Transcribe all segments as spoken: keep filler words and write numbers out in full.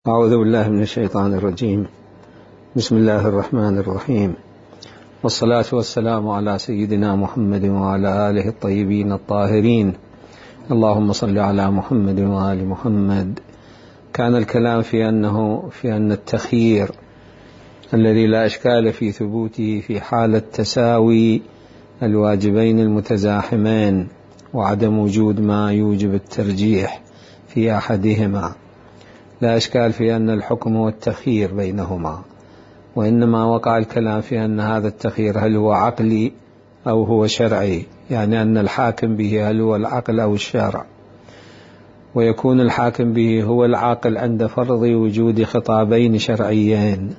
أعوذ بالله من الشيطان الرجيم. بسم الله الرحمن الرحيم، والصلاة والسلام على سيدنا محمد وعلى آله الطيبين الطاهرين. اللهم صل على محمد وآل محمد. كان الكلام في أنه في أن التخيير الذي لا إشكال في ثبوته في حالة تساوي الواجبين المتزاحمين وعدم وجود ما يوجب الترجيح في أحدهما، لا إشكال في أن الحكم هو التخيير بينهما، وإنما وقع الكلام في أن هذا التخيير هل هو عقلي أو هو شرعي، يعني أن الحاكم به هل هو العقل أو الشرع، ويكون الحاكم به هو العاقل عند فرض وجود خطابين شرعيين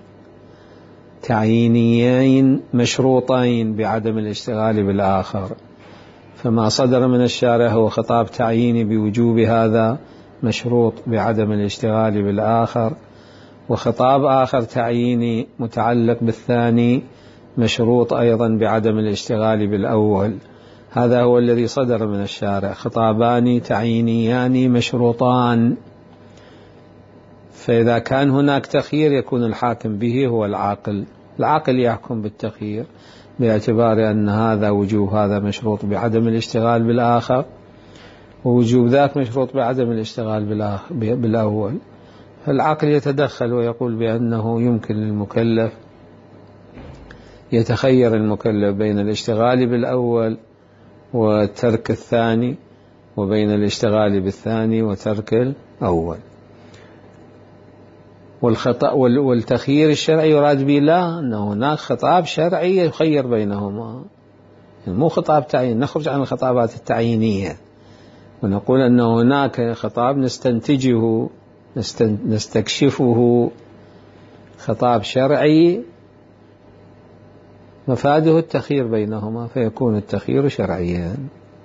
تعيينيين مشروطين بعدم الاشتغال بالآخر. فما صدر من الشارع هو خطاب تعييني بوجوب هذا مشروط بعدم الاشتغال بالآخر، وخطاب آخر تعييني متعلق بالثاني مشروط أيضا بعدم الاشتغال بالأول. هذا هو الذي صدر من الشارع، خطابان تعيينيان مشروطان. فإذا كان هناك تخيير يكون الحاكم به هو العاقل، العاقل يحكم بالتخيير باعتبار أن هذا وجوب هذا مشروط بعدم الاشتغال بالآخر، ووجوب ذاك مشروط بعدم الاشتغال بالأول. فالعقل يتدخل ويقول بأنه يمكن للمكلف، يتخير المكلف بين الاشتغال بالأول وترك الثاني، وبين الاشتغال بالثاني وترك الأول. والخطأ والتخيير الشرعي يراد به لا أن هناك خطاب شرعي يخير بينهما، مو خطاب تعيين. نخرج عن الخطابات التعيينية ونقول أن هناك خطاب نستنتجه نستكشفه خطاب شرعي مفاده التخيير بينهما، فيكون التخيير شرعيا.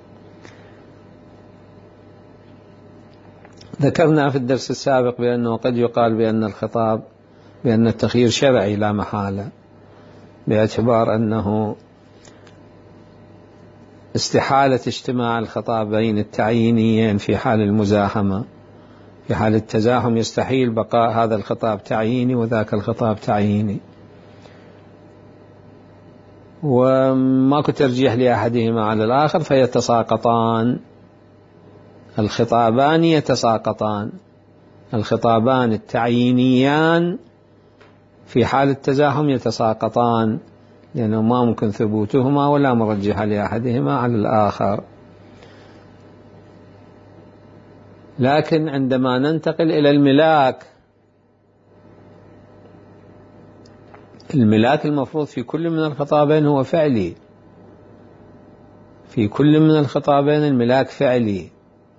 ذكرنا في الدرس السابق بأنه قد يقال بأن الخطاب بأن التخيير شرعي لا محالة، باعتبار أنه استحالة اجتماع الخطابين التعيينيين في حال المزاحمة. في حال التزاحم يستحيل بقاء هذا الخطاب تعييني وذاك الخطاب تعييني، وماكو ترجيح لأحدهما على الآخر فيتساقطان. الخطابان يتساقطان، الخطابان التعيينيان في حال التزاحم يتساقطان، لأنه ما ممكن ثبوتهما ولا مرجح لأحدهما على الآخر. لكن عندما ننتقل إلى الملاك، الملاك المفروض في كل من الخطابين هو فعلي، في كل من الخطابين الملاك فعلي.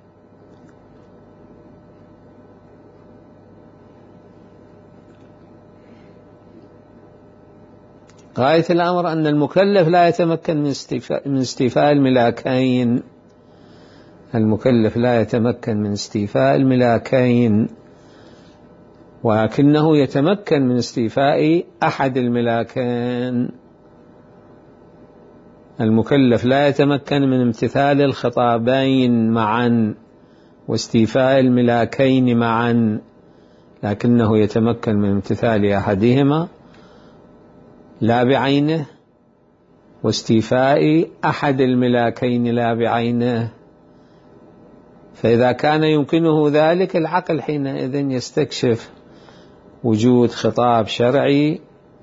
غاية الأمر أن المكلف لا يتمكن من استيفاء, من استيفاء الملاكين، المكلف لا يتمكن من استيفاء الملاكين، ولكنه يتمكن من استيفاء أحد الملاكين. المكلف لا يتمكن من امتثال الخطابين معا واستيفاء الملاكين معا، لكنه يتمكن من امتثال أحدهما لا بعينه، واستيفاء أحد الملاكين لا بعينه. فإذا كان يمكنه ذلك العقل حينئذ يستكشف وجود خطاب شرعي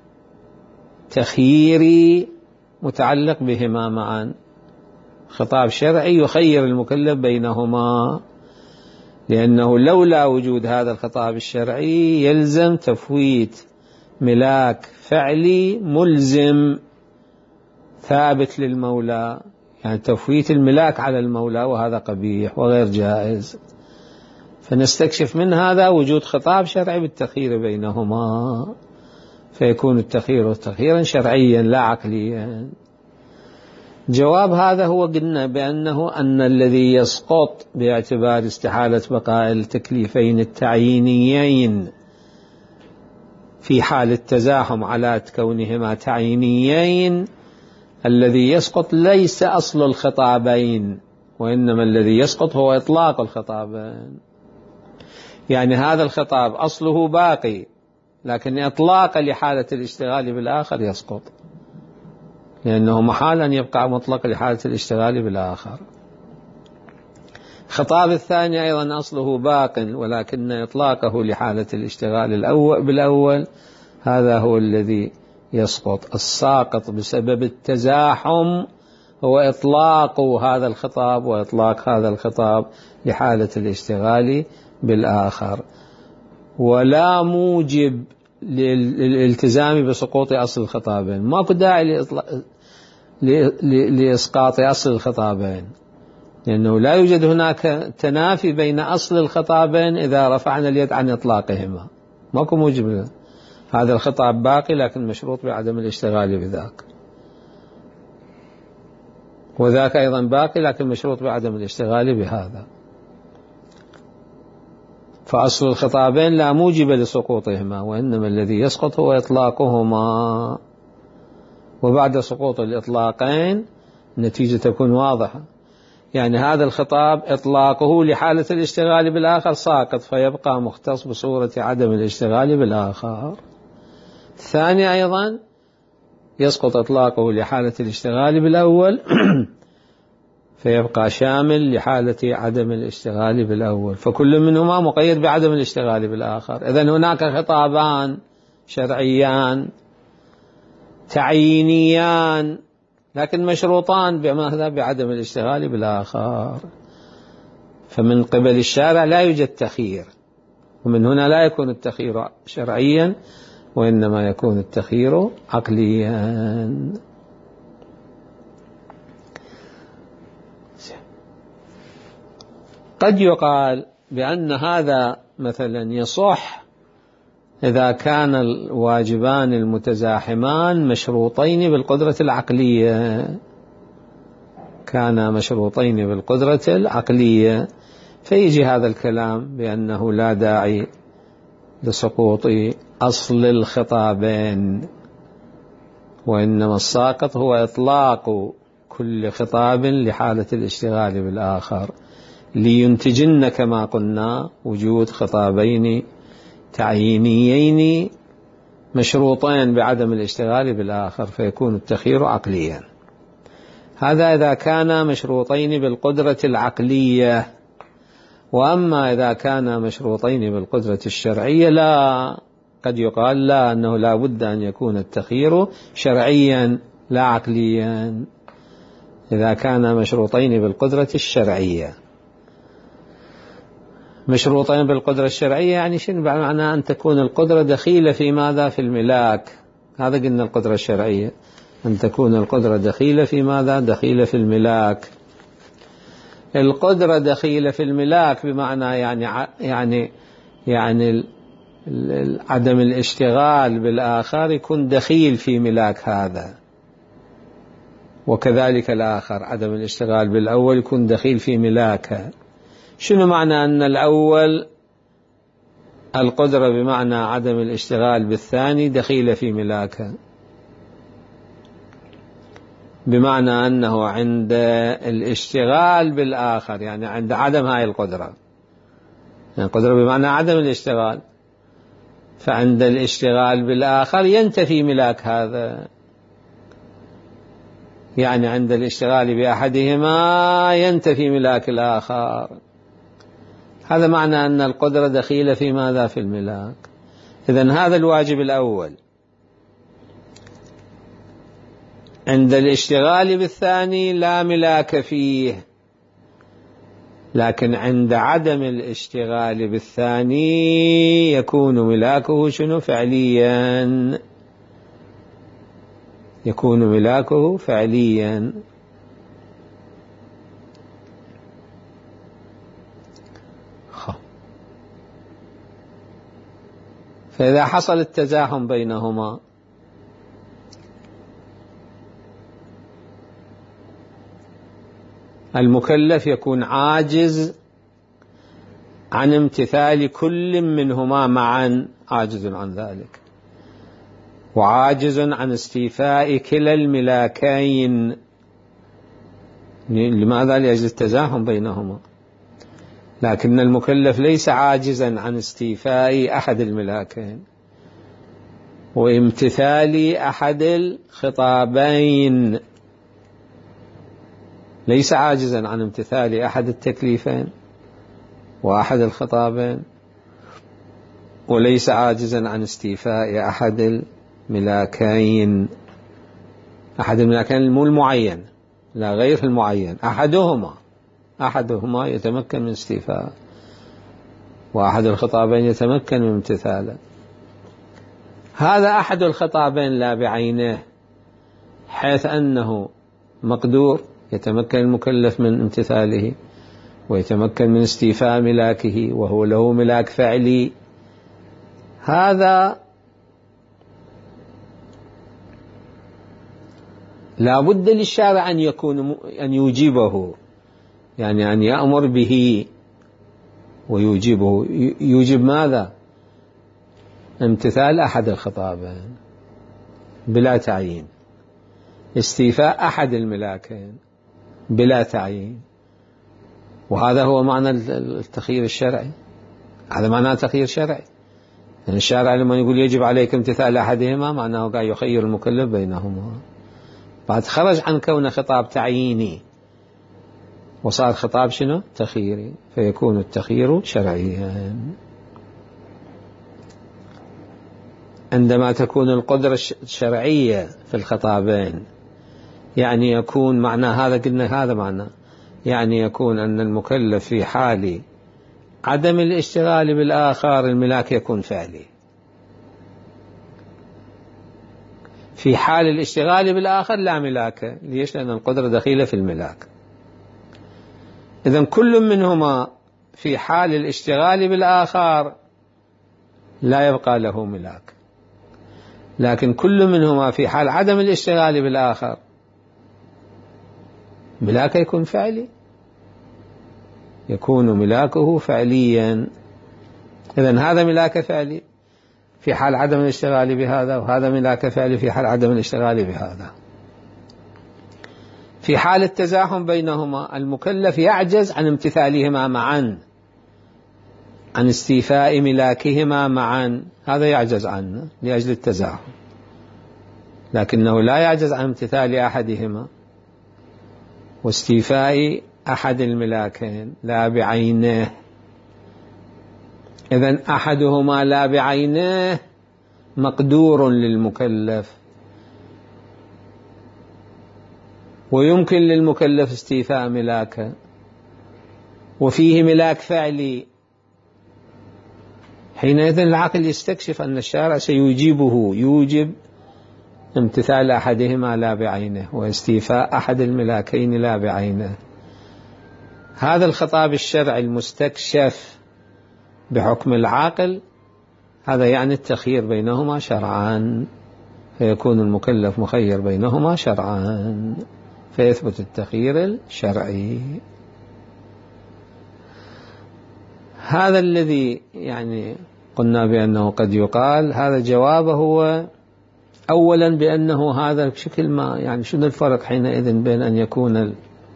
تخييري متعلق بهما معا، خطاب شرعي يخير المكلف بينهما، لأنه لولا وجود هذا الخطاب الشرعي يلزم تفويت ملاك فعلي ملزم ثابت للمولى، يعني تفويت الملاك على المولى، وهذا قبيح وغير جائز. فنستكشف من هذا وجود خطاب شرعي بالتخيير بينهما، فيكون التخيير تخييرا شرعيا لا عقليا. جواب هذا هو قلنا بأنه أن الذي يسقط باعتبار استحالة بقاء التكليفين التعيينيين في حال التزاحم على كونهما تعيينيين، الذي يسقط ليس أصل الخطابين، وإنما الذي يسقط هو إطلاق الخطابين. يعني هذا الخطاب أصله باقي، لكن إطلاق لحالة الاشتغال بالآخر يسقط، لأنه محال أن يبقى مطلق لحالة الاشتغال بالآخر. الخطاب الثاني أيضا أصله باق، ولكن إطلاقه لحالة الاشتغال الأول بالأول هذا هو الذي يسقط. الساقط بسبب التزاحم هو إطلاق هذا الخطاب وإطلاق هذا الخطاب لحالة الاشتغال بالآخر، ولا موجب للالتزام بسقوط أصل الخطابين. ماكو داعي لإسقاط أصل الخطابين، لأنه لا يوجد هناك تنافي بين أصل الخطابين إذا رفعنا اليد عن إطلاقهما، ماكو موجب له. هذا الخطاب باقي لكن مشروط بعدم الاشتغال بذاك، وذاك أيضا باقي لكن مشروط بعدم الاشتغال بهذا. فأصل الخطابين لا موجب لسقوطهما، وإنما الذي يسقط هو إطلاقهما، وبعد سقوط الإطلاقين النتيجة تكون واضحة. يعني هذا الخطاب إطلاقه لحالة الاشتغال بالآخر ساقط، فيبقى مختص بصورة عدم الاشتغال بالآخر. الثاني أيضا يسقط إطلاقه لحالة الاشتغال بالأول فيبقى شامل لحالة عدم الاشتغال بالأول، فكل منهما مقيد بعدم الاشتغال بالآخر. إذن هناك خطابان شرعيان تعيينيان لكن مشروطان بماذا؟ بعدم الاشتغال بالآخر. فمن قبل الشارع لا يوجد تخيير، ومن هنا لا يكون التخيير شرعيا وإنما يكون التخيير عقليا. قد يقال بأن هذا مثلا يصح إذا كان الواجبان المتزاحمان مشروطين بالقدرة العقلية، كان مشروطين بالقدرة العقلية، فيجي هذا الكلام بأنه لا داعي لسقوط أصل الخطابين، وإنما الساقط هو إطلاق كل خطاب لحالة الاشتغال بالآخر، لينتجن كما قلنا وجود خطابين تعيينيين مشروطين بعدم الاشتغال بالآخر، فيكون التخيير عقليا. هذا إذا كان مشروطين بالقدرة العقلية. وأما إذا كان مشروطين بالقدرة الشرعية لا، قد يقال لا، أنه لا بد أن يكون التخيير شرعيا لا عقليا إذا كان مشروطين بالقدرة الشرعية. مشروطين بالقدرة الشرعية يعني شنو؟ معنى أن تكون القدرة دخيلة في ماذا؟ في الملاك. هذا قلنا القدرة الشرعية، أن تكون القدرة دخيلة في ماذا؟ دخيلة في الملاك. القدرة دخيلة في الملاك بمعنى يعني يعني يعني عدم الاشتغال بالآخر يكون دخيل في ملاك هذا، وكذلك الآخر عدم الاشتغال بالأول يكون دخيل في ملاكه. شنو معنى أن الأول القدرة بمعنى عدم الاشتغال بالثاني دخيلة في ملاكه؟ بمعنى أنه عند الاشتغال بالآخر يعني عند عدم هاي القدرة، يعني القدرة بمعنى عدم الاشتغال، فعند الاشتغال بالآخر ينتفي ملاك هذا، يعني عند الاشتغال بأحدهما ينتفي ملاك الآخر. هذا معنى أن القدرة دخيلة في ماذا؟ في الملاك. إذن هذا الواجب الأول. عند الاشتغال بالثاني لا ملاك فيه، لكن عند عدم الاشتغال بالثاني يكون ملاكه شنو؟ فعليا، يكون ملاكه فعليا. فإذا حصل التزاحم بينهما المكلف يكون عاجز عن امتثال كل منهما معا، عاجز عن ذلك، وعاجز عن استيفاء كلا الملاكين. لماذا؟ لأجل التزاحم بينهما. لكن المكلف ليس عاجزا عن استيفاء أحد الملاكين وامتثال أحد الخطابين، ليس عاجزا عن امتثال أحد التكليفين وأحد الخطابين، وليس عاجزا عن استيفاء أحد الملاكين. أحد الملاكين مو المعين، لا غير المعين، أحدهما أحدهما يتمكن من استيفاء، وأحد الخطابين يتمكن من امتثاله. هذا أحد الخطابين لا بعينه، حيث أنه مقدور يتمكن المكلف من امتثاله ويتمكن من استيفاء ملاكه، وهو له ملاك فعلي. هذا لا بد للشارع أن يكون أن يوجبه، يعني أن يأمر به ويوجبه. يوجب ماذا؟ امتثال أحد الخطابين بلا تعيين، استيفاء أحد الملاكين بلا تعيين. وهذا هو معنى التخيير الشرعي، هذا معناه تخيير شرعي. يعني الشارع لما يقول يجب عليك امتثال أحدهما معناه قاعد يخير المكلف بينهما، بعد خرج عن كونه خطاب تعييني وصار خطاب شنو؟ تخييري، فيكون التخيير شرعيا. عندما تكون القدرة الشرعية في الخطابين، يعني يكون معنى هذا، قلنا هذا معنى، يعني يكون أن المكلف في حال عدم الاشتغال بالآخر الملاك يكون فعلي، في حال الاشتغال بالآخر لا ملاك. ليش؟ لأن القدرة دخيلة في الملاك. إذن كل منهما في حال الاشتغال بالآخر لا يبقى له ملاك، لكن كل منهما في حال عدم الاشتغال بالآخر ملاك يكون فعلي، يكون ملاكه فعليا. إذن هذا ملاك فعلي في حال عدم الاشتغال بهذا، وهذا ملاك فعلي في حال عدم الاشتغال بهذا. في حال التزاحم بينهما المكلف يعجز عن امتثالهما معا، عن استيفاء ملاكهما معا، هذا يعجز عنه لأجل التزاحم، لكنه لا يعجز عن امتثال أحدهما واستيفاء أحد الملاكين لا بعينه. إذن أحدهما لا بعينه مقدور للمكلف، ويمكن للمكلف استيفاء ملاكه، وفيه ملاك فعلي. حينئذ العقل يستكشف أن الشارع سيجيبه، يوجب امتثال أحدهما لا بعينه واستيفاء أحد الملاكين لا بعينه. هذا الخطاب الشرعي المستكشف بحكم العاقل، هذا يعني التخيير بينهما شرعا، فيكون المكلف مخير بينهما شرعا، فيثبت التخيير الشرعي. هذا الذي يعني قلنا بأنه قد يقال هذا جوابه هو أولا بأنه هذا بشكل ما، يعني شنو الفرق حينئذ بين أن يكون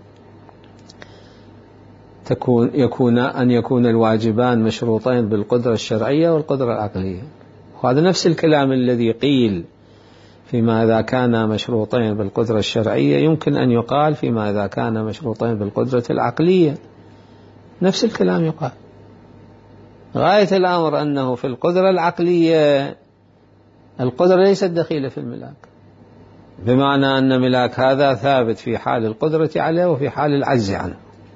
تكون يكون أن يكون الواجبان مشروطين بالقدرة الشرعية والقدرة العقلية. وهذا نفس الكلام الذي قيل فيما إذا كان مشروطين بالقدرة الشرعية يمكن أن يقال فيما إذا كان مشروطين بالقدرة العقلية، نفس الكلام يقال. غاية الأمر أنه في القدرة العقلية القدرة ليست دخيلة في الملاك، بمعنى أن ملاك هذا ثابت في حال القدرة عليه وفي حال العجز عنه.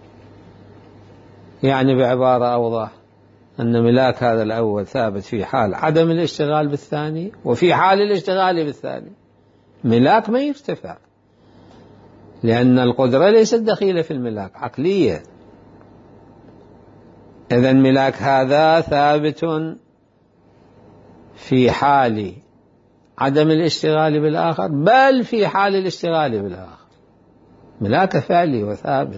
يعني بعبارة أوضح أن ملاك هذا الأول ثابت في حال عدم الاشتغال بالثاني وفي حال الاشتغال بالثاني، ملاك ما يرتفع، لأن القدرة ليست دخيلة في الملاك، عقلية. إذن ملاك هذا ثابت في حال عدم الاشتغال بالآخر بل في حال الاشتغال بالآخر، ملاك فعلي وثابت.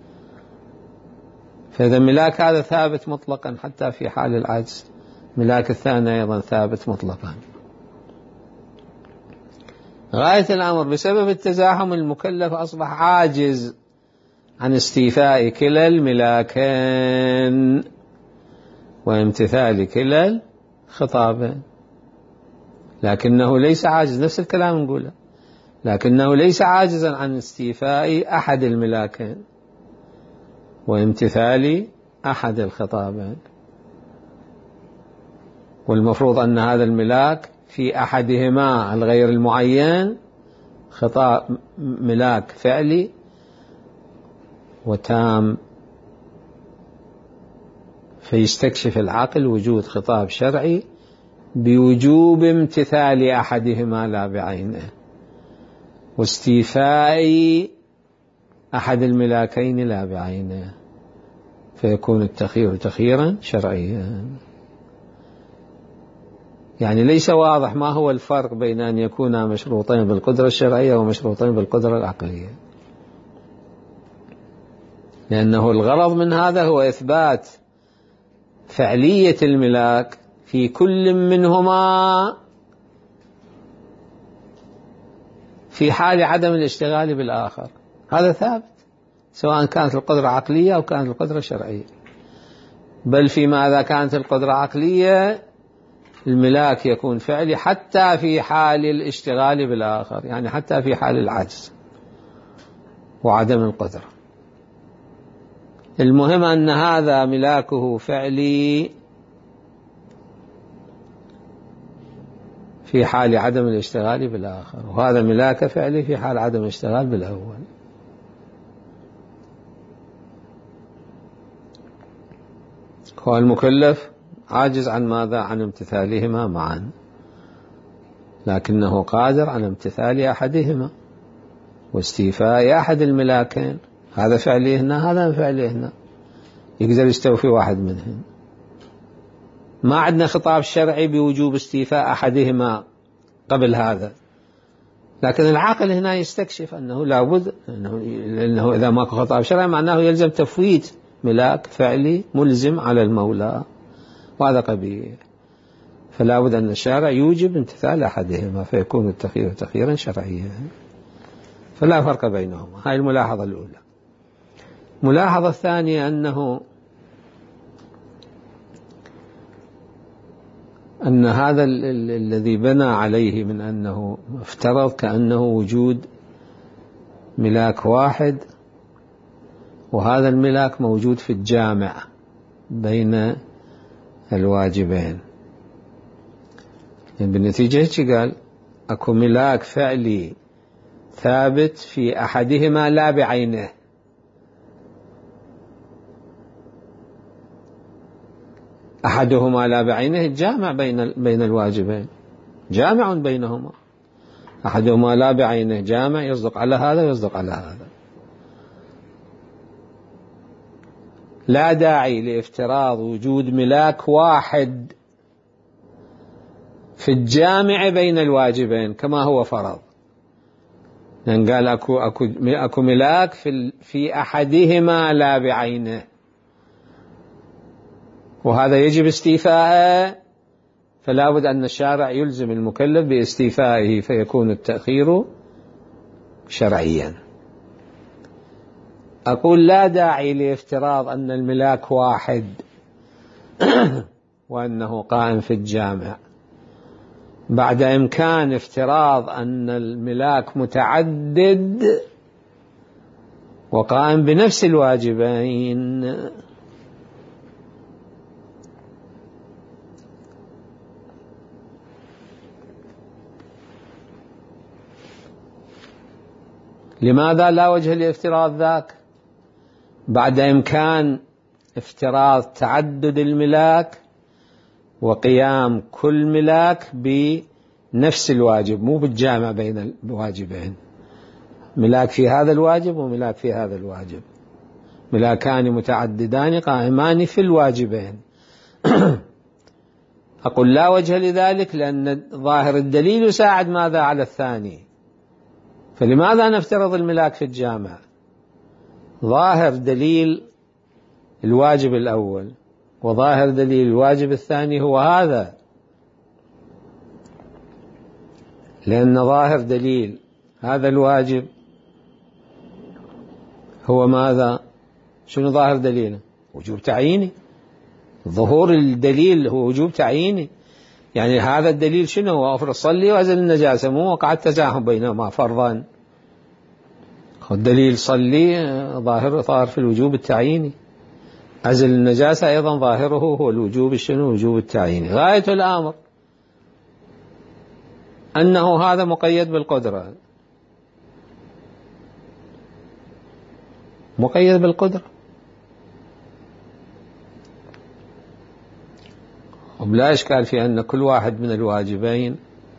فإذا ملاك هذا ثابت مطلقا حتى في حال العجز، ملاك الثاني أيضا ثابت مطلقا. غاية الأمر بسبب التزاحم المكلف أصبح عاجز عن استيفاء كلا الملاكين وامتثال كلا الخطابين، لكنه ليس عاجز، نفس الكلام نقوله، لكنه ليس عاجزا عن استيفاء أحد الملاكين وامتثال أحد الخطابين. والمفروض أن هذا الملاك في أحدهما الغير المعين خطاب ملاك فعلي وتام، فيستكشف العقل وجود خطاب شرعي بوجوب امتثال أحدهما لا بعينه واستيفاء أحد الملاكين لا بعينه، فيكون التخيير تخييرا شرعيا. يعني ليس واضح ما هو الفرق بين أن يكونا مشروطين بالقدرة الشرعية ومشروطين بالقدرة العقلية، لأنه الغرض من هذا هو إثبات فعلية الملاك في كل منهما في حال عدم الاشتغال بالآخر، هذا ثابت سواء كانت القدرة عقلية أو كانت القدرة شرعية. بل فيما إذا كانت القدرة عقلية الملاك يكون فعلي حتى في حال الاشتغال بالآخر، يعني حتى في حال العجز وعدم القدرة. المهم أن هذا ملاكه فعلي في حال عدم الاشتغال بالآخر، وهذا ملاك فعلي في حال عدم الاشتغال بالأول. هو المكلف عاجز عن ماذا؟ عن امتثالهما معا، لكنه قادر على امتثال أحدهما واستيفاء أحد الملاكين، هذا فعلي هنا هذا فعلي هنا، يقدر يستوفي واحد منهم. ما عندنا خطاب شرعي بوجوب استيفاء أحدهما قبل هذا، لكن العقل هنا يستكشف أنه لابد، لأنه إذا ماكو خطاب شرعي معناه يلزم تفويت ملاك فعلي ملزم على المولى، وهذا قبيح، فلا بد أن الشارع يوجب امتثال أحدهما فيكون التخيير تخييرا شرعيا، فلا فرق بينهما. هاي الملاحظة الأولى. الملاحظة الثانية أنه أن هذا الذي بنى عليه من أنه افترض كأنه وجود ملاك واحد، وهذا الملاك موجود في الجامع بين الواجبين، يعني بالنتيجة ايش قال؟ اكو ملاك فعلي ثابت في احدهما لا بعينه، احدهما لا بعينه الجامع بين بين الواجبين، جامع بينهما، احدهما لا بعينه جامع يصدق على هذا ويصدق على هذا. لا داعي لافتراض وجود ملاك واحد في الجامع بين الواجبين كما هو فرض، لأن قال أكو, أكو, أكو ملاك في, في أحدهما لا بعينه، وهذا يجب استيفاءه، فلا بد أن الشارع يلزم المكلف باستيفائه فيكون التأخير شرعيا. أقول لا داعي لافتراض أن الملاك واحد وأنه قائم في الجامع بعد إمكان افتراض أن الملاك متعدد وقائم بنفس الواجبين. لماذا لا وجه لافتراض ذاك بعد إمكان افتراض تعدد الملاك وقيام كل ملاك بنفس الواجب، مو بالجامع بين الواجبين، ملاك في هذا الواجب وملاك في هذا الواجب، ملاكان متعددان قائمان في الواجبين. أقول لا وجه لذلك، لأن ظاهر الدليل يساعد ماذا على الثاني، فلماذا نفترض الملاك في الجامع؟ ظاهر دليل الواجب الأول وظاهر دليل الواجب الثاني هو هذا، لأن ظاهر دليل هذا الواجب هو ماذا؟ شنو ظاهر دليله؟ وجوب تعييني. ظهور الدليل هو وجوب تعييني، يعني هذا الدليل شنو؟ هو أفرض صلي وأزل النجاسة، مو وقع التزاحم بينهما فرضا. الدليل صلي ظاهر ظاهر في الوجوب التعييني، أزل النجاسة أيضا ظاهره هو الوجوب الشنو؟ وجوب التعييني. غاية الأمر أنه هذا مقيد بالقدرة، مقيد بالقدرة، وبلا إشكال في أن كل واحد من الواجبين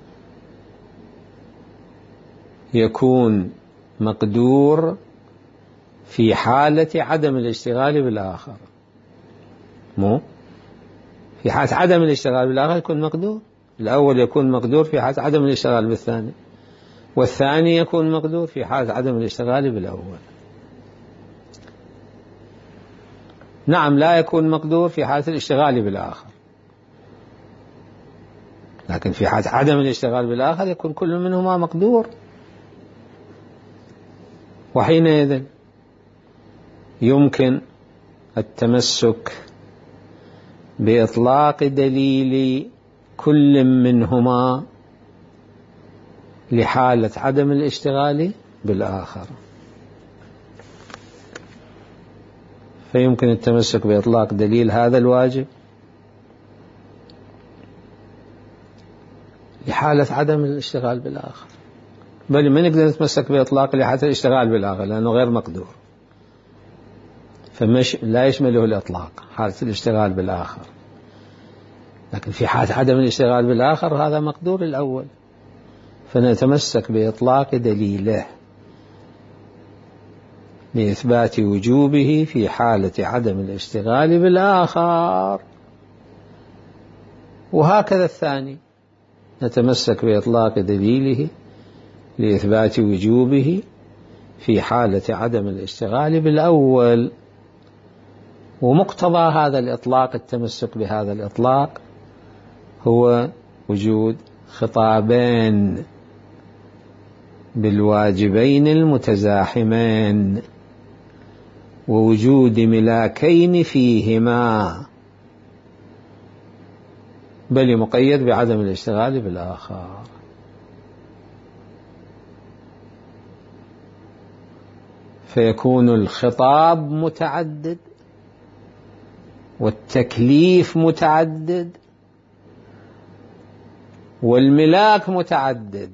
يكون مقدور في حالة عدم الاشتغال بالآخر. مو في حالة عدم الاشتغال بالآخر يكون مقدور، الأول يكون مقدور في حالة عدم الاشتغال بالثاني، والثاني يكون مقدور في حالة عدم الاشتغال بالأول. نعم لا يكون مقدور في حالة الاشتغال بالآخر، لكن في حالة عدم الاشتغال بالآخر يكون كل منهما مقدور، وحينئذ يمكن التمسك بإطلاق دليل كل منهما لحالة عدم الاشتغال بالآخر. فيمكن التمسك بإطلاق دليل هذا الواجب لحالة عدم الاشتغال بالآخر، بل ما نقدر نتمسك بإطلاق لحالة الاشتغال بالآخر لأنه غير مقدور، فمش لا يشمله الإطلاق حالة الاشتغال بالآخر. لكن في حالة عدم الاشتغال بالآخر هذا مقدور الأول، فنتمسك بإطلاق دليله لإثبات وجوبه في حالة عدم الاشتغال بالآخر. وهكذا الثاني نتمسك بإطلاق دليله لإثبات وجوبه في حالة عدم الاشتغال بالأول. ومقتضى هذا الإطلاق، التمسك بهذا الإطلاق، هو وجود خطابين بالواجبين المتزاحمين، ووجود ملاكين فيهما، بل مقيد بعدم الاشتغال بالآخر. فيكون الخطاب متعدد والتكليف متعدد والملاك متعدد.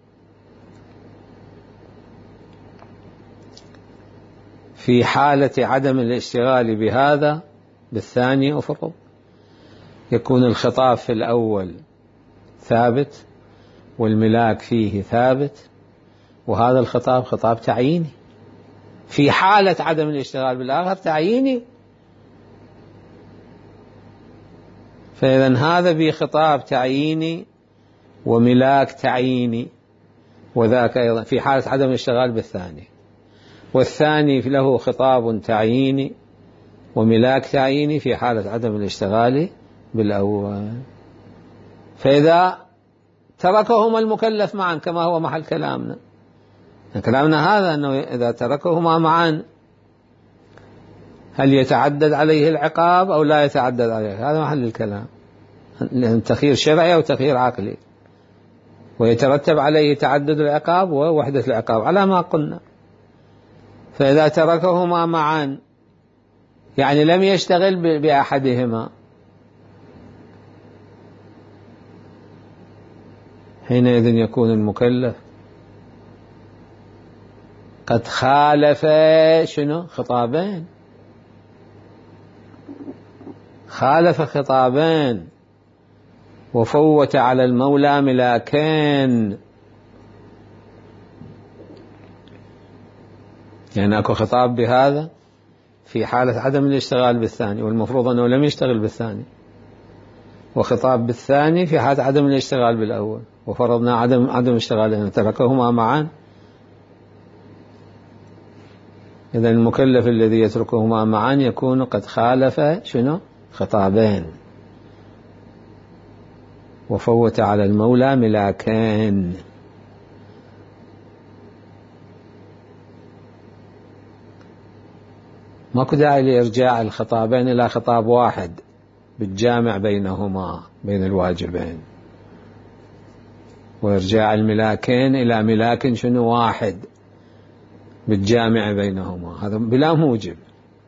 في حالة عدم الاشتغال بهذا بالثاني أفرض يكون الخطاب في الأول ثابت والملاك فيه ثابت، وهذا الخطاب خطاب تعييني. في حالة عدم الاشتغال بالآخر تعييني، فإذا هذا بخطاب تعييني وملاك تعييني، وذاك أيضا في حالة عدم الاشتغال بالثاني، والثاني له خطاب تعييني وملاك تعييني في حالة عدم الاشتغال بالأول. فإذا تركهما المكلف معا كما هو محل كلامنا، كلامنا هذا أنه إذا تركهما معا هل يتعدد عليه العقاب أو لا يتعدد عليه؟ هذا محل الكلام، لأن تخيير شرعي أو تخيير عقلي، ويترتب عليه تعدد العقاب ووحدة العقاب على ما قلنا. فإذا تركهما معا يعني لم يشتغل بأحدهما، حينئذ يكون المكلف قد خالف شنو؟ خطابين، خالف خطابين وفوت على المولى ملاكين. يعني أكو خطاب بهذا في حالة عدم الاشتغال بالثاني، والمفروض أنه لم يشتغل بالثاني، وخطاب بالثاني في حالة عدم الاشتغال بالأول، وفرضنا عدم عدم اشتغال أن تركهما معا. إذن المكلف الذي يتركهما معا يكون قد خالف شنو؟ خطابين وفوت على المولى ملاكين. ماكو داعي لإرجاع الخطابين إلى خطاب واحد بالجامع بينهما بين الواجبين، وإرجاع الملاكين إلى ملاك شنو واحد بالجامع بينهما، هذا بلا موجب.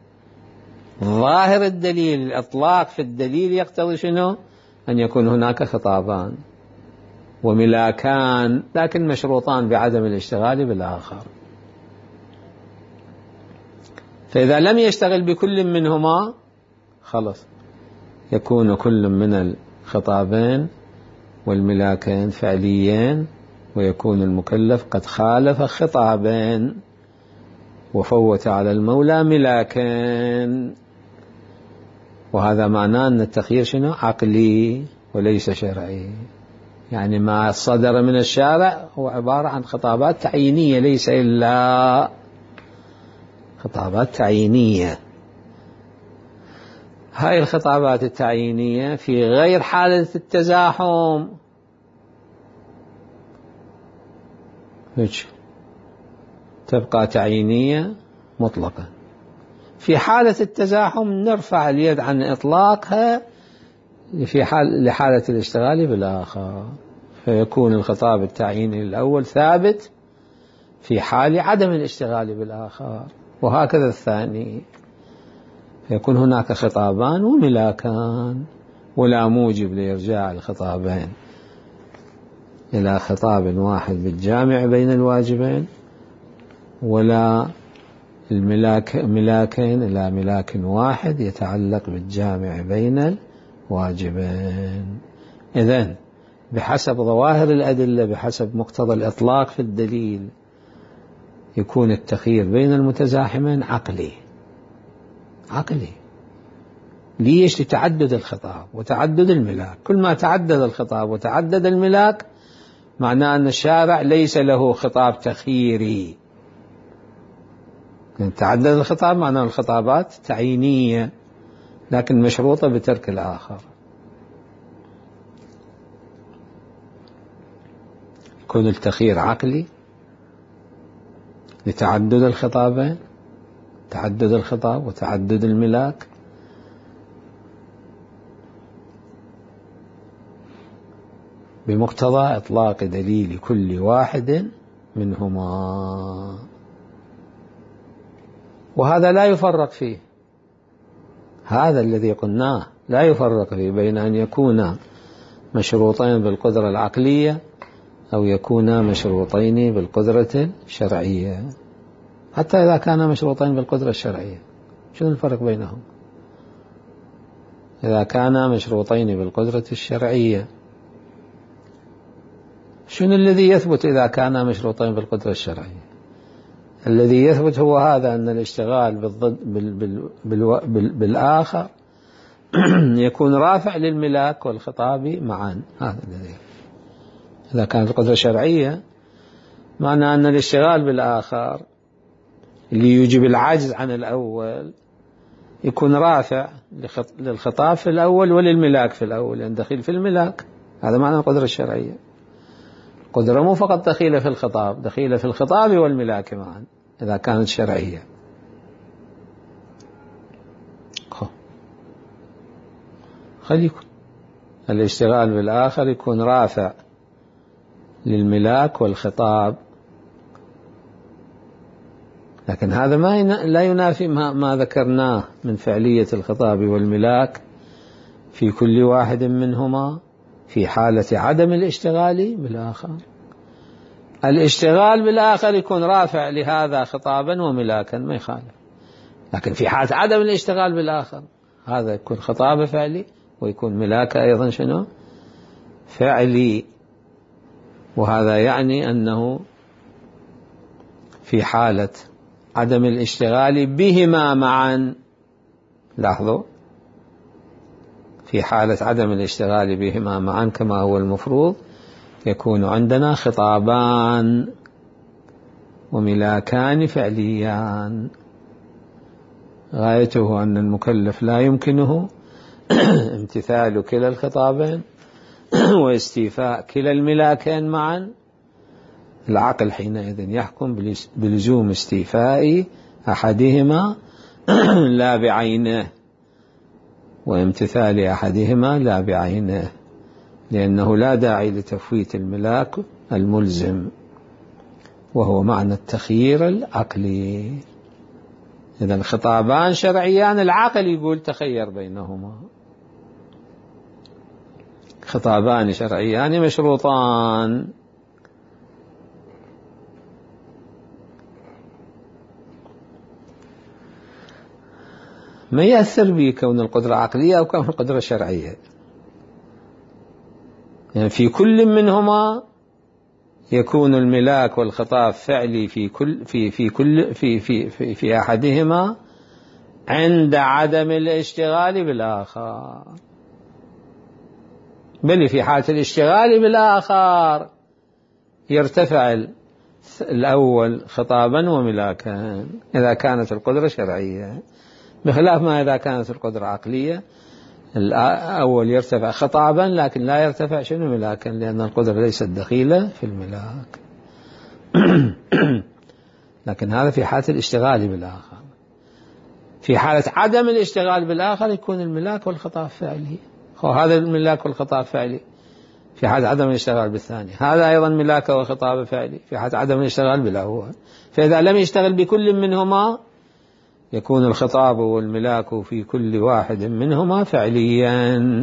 ظاهر الدليل الإطلاق في الدليل يقتضي شنو؟ أن يكون هناك خطابان وملاكان لكن مشروطان بعدم الاشتغال بالآخر. فإذا لم يشتغل بكل منهما خلص يكون كل من الخطابين والملاكين فعليين، ويكون المكلف قد خالف خطابين وفوت على المولى ملاكين. وهذا معناه أن التخيير شنو؟ عقلي وليس شرعي. يعني ما صدر من الشارع هو عبارة عن خطابات تعيينية، ليس إلا خطابات تعيينية. هاي الخطابات التعيينية في غير حالة التزاحم تبقى تعيينية مطلقة. في حالة التزاحم نرفع اليد عن إطلاقها في حال لحالة الاشتغال بالآخر، فيكون الخطاب التعييني الأول ثابت في حال عدم الاشتغال بالآخر، وهكذا الثاني. فيكون هناك خطابان وملاكان، ولا موجب لإرجاع الخطابين إلى خطاب واحد بالجامع بين الواجبين، ولا الملاك ملاكين إلى ملاك واحد يتعلق بالجامع بين الواجبين. إذن بحسب ظواهر الأدلة، بحسب مقتضى الإطلاق في الدليل، يكون التخيير بين المتزاحمين عقلي. عقلي ليش؟ لتعدد الخطاب وتعدد الملاك. كل ما تعدد الخطاب وتعدد الملاك معناه أن الشارع ليس له خطاب تخييري. تعدد الخطاب معناه الخطابات تعيينية لكن مشروطة بترك الآخر. يكون التخيير عقلي لتعدد الخطابين، تعدد الخطاب وتعدد الملاك، بمقتضى إطلاق دليل كل واحد منهما. وهذا لا يفرق فيه، هذا الذي قلناه لا يفرق فيه بين أن يكون مشروطين بالقدرة العقلية أو يكون مشروطين بالقدرة الشرعية. حتى إذا كان مشروطين بالقدرة الشرعية شنو الفرق بينهم؟ إذا كان مشروطين بالقدرة الشرعية شنو الذي يثبت إذا كان مشروطين بالقدرة الشرعية؟ الذي يثبت هو هذا، أن الاشتغال بالضد بال بال بال بال بالآخر يكون رافع للملاك والخطاب معا. هذا الذي إذا كانت القدرة الشرعية معنى أن الاشتغال بالآخر اللي يوجب العجز عن الأول يكون رافع للخطاب في الأول وللملاك في الأول، يعني دخيل في الملاك. هذا معنى القدرة الشرعية. قدرة مو فقط دخيلة في الخطاب، دخيلة في الخطاب والملاك معا إذا كانت شرعية. خليكم الاشتغال بالآخر يكون رافع للملاك والخطاب، لكن هذا ما لا ينافي ما, ما ذكرناه من فعلية الخطاب والملاك في كل واحد منهما في حالة عدم الاشتغال بالآخر. الاشتغال بالآخر يكون رافع لهذا خطابا وملاكا ما يخالف، لكن في حالة عدم الاشتغال بالآخر هذا يكون خطاب فعلي ويكون ملاك أيضا شنو؟ فعلي. وهذا يعني أنه في حالة عدم الاشتغال بهما معا، لاحظوا، في حالة عدم الاشتغال بهما معا كما هو المفروض يكون عندنا خطابان وملاكان فعليان، غايته أن المكلف لا يمكنه امتثال كلا الخطابين واستيفاء كلا الملاكين معا. العقل حينئذ يحكم بلزوم استيفاء أحدهما لا بعينه، وامتثال أحدهما لا بعينه، لأنه لا داعي لتفويت الملاك الملزم، وهو معنى التخيير العقلي. إذن خطابان شرعيان، العقل يقول تخير بينهما. خطابان شرعيان مشروطان. ما يأثر به كون القدرة عقلية أو كون القدرة شرعية، يعني في كل منهما يكون الملاك والخطاب فعلي في كل في في كل في في في, في أحدهما عند عدم الاشتغال بالآخر، بل في حالة الاشتغال بالآخر يرتفع الأول خطابا وملاكا إذا كانت القدرة شرعية، بخلاف ما إذا كانت القدرة عقلية الأول يرتفع خطابا لكن لا يرتفع شنو ملاكا، لأن القدرة ليست دخيلة في الملاك. لكن هذا في حالة الاشتغال بالآخر. في حالة عدم الاشتغال بالآخر يكون الملاك والخطاب فعلي، وهذا الملاك والخطاب فعلي في حالة عدم الاشتغال بالثاني، هذا أيضا ملاك وخطاب فعلي في حالة عدم الاشتغال بالأول. فإذا لم يشتغل بكل منهما يكون الخطاب والملاك في كل واحد منهما فعليا،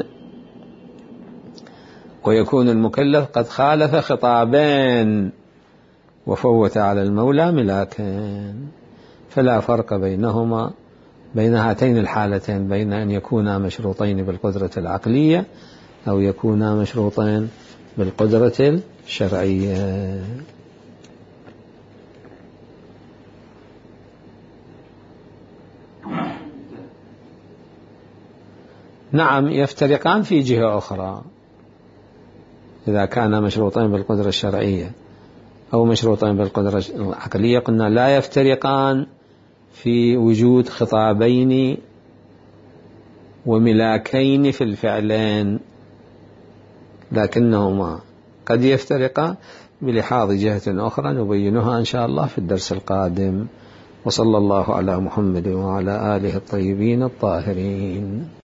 ويكون المكلف قد خالف خطابين وفوت على المولى ملاكين. فلا فرق بينهما بين هاتين الحالتين، بين أن يكونا مشروطين بالقدرة العقلية أو يكونا مشروطين بالقدرة الشرعية. نعم يفترقان في جهة أخرى. إذا كان مشروطين بالقدرة الشرعية أو مشروطين بالقدرة العقلية قلنا لا يفترقان في وجود خطابين وملاكين في الفعلين، لكنهما قد يفترقان بلحاظ جهة أخرى نبينها إن شاء الله في الدرس القادم. وصلى الله على محمد وعلى آله الطيبين الطاهرين.